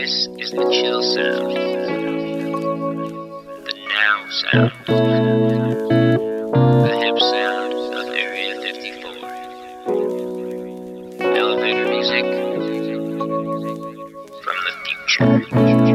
This is the chill sound, the now sound, the hip sound of Area 54. Elevator music from the future.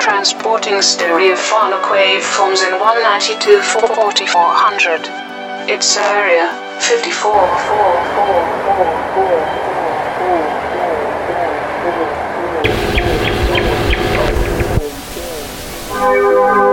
transporting stereophonic waveforms in 192 4400. Its area 54.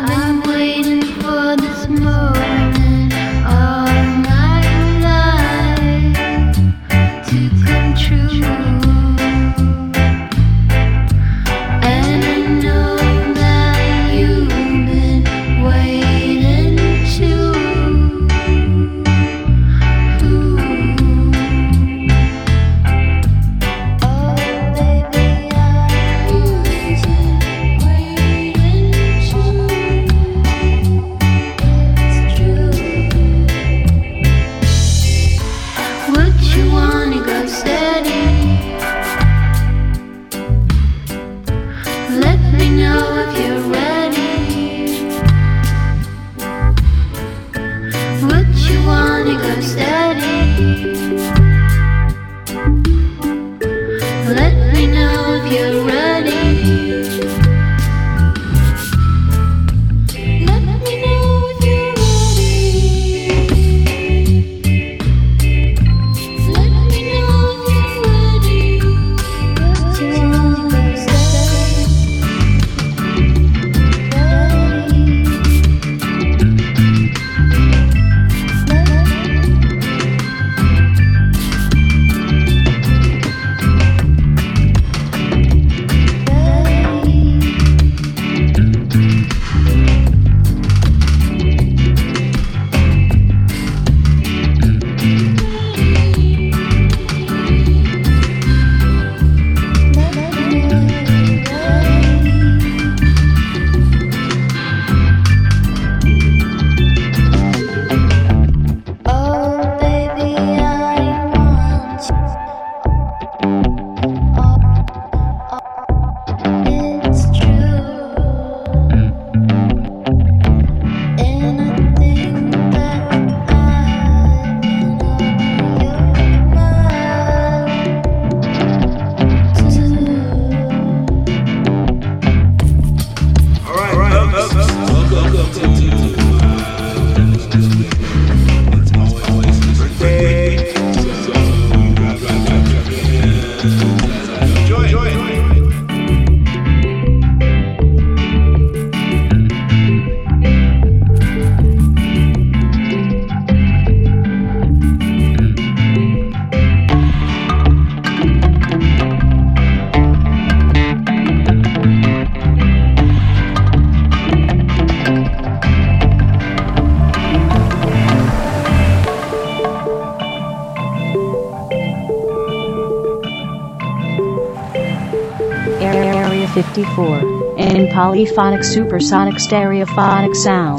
Area 54 in polyphonic supersonic stereophonic sound.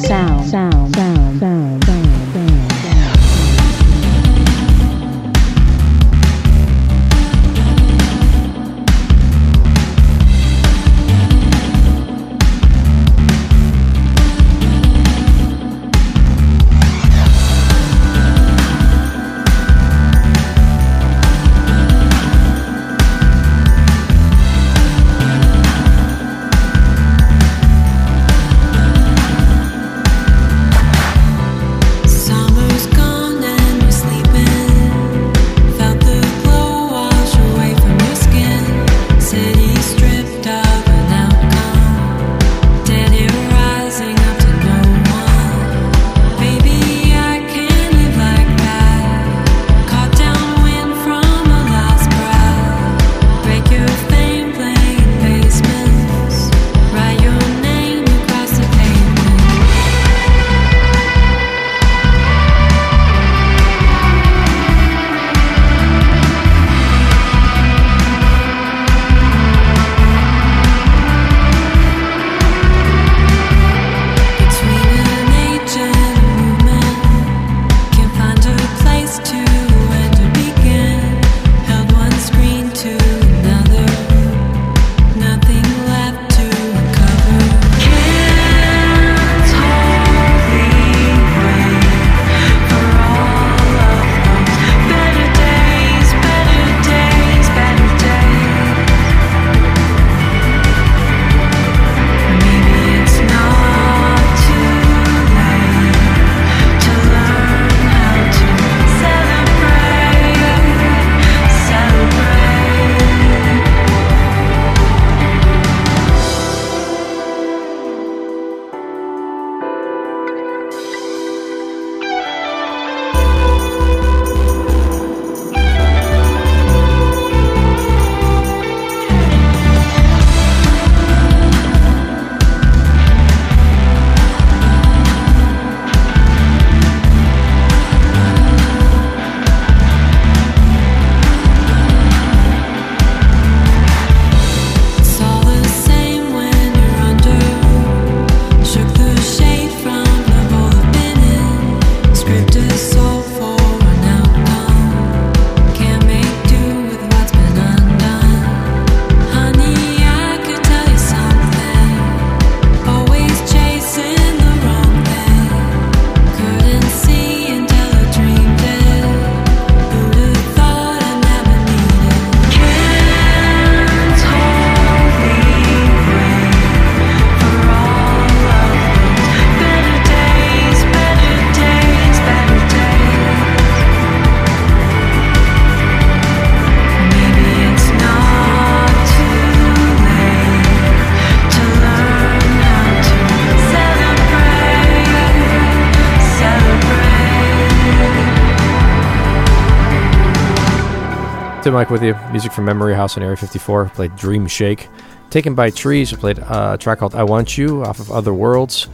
Captain Mike with you. Music from Memory House on Area 54. Played Dream Shake. Taken by Trees. We played a track called I Want You off of Other Worlds.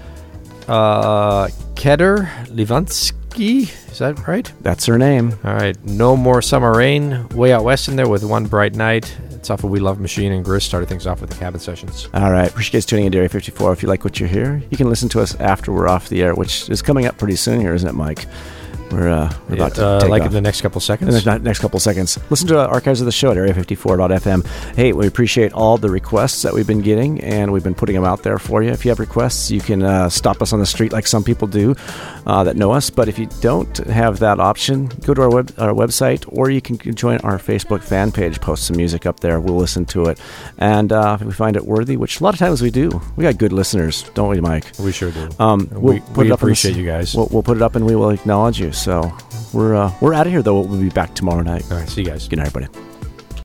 Kedar Livansky. Is that right? That's her name. All right. No More Summer Rain. Way Out West in there with One Bright Night. It's off of We Love Machine, and Gris started things off with the Cabin Sessions. All right. Appreciate you guys tuning into Area 54. If you like what you hear, you can listen to us after we're off the air, which is coming up pretty soon here, isn't it, Mike? We're about to take off. In the next couple seconds? In the next couple seconds. Listen to archives of the show at area54.fm. Hey, we appreciate all the requests that we've been getting, and we've been putting them out there for you. If you have requests, you can stop us on the street like some people do that know us. But if you don't have that option, go to our website, or you can join our Facebook fan page, post some music up there. We'll listen to it. And if we find it worthy, which a lot of times we do. We got good listeners, don't we, Mike? We sure do. We appreciate you guys. We'll put it up, and we will acknowledge you. So we're out of here, though. We'll be back tomorrow night. All right, see you guys. Good night, everybody.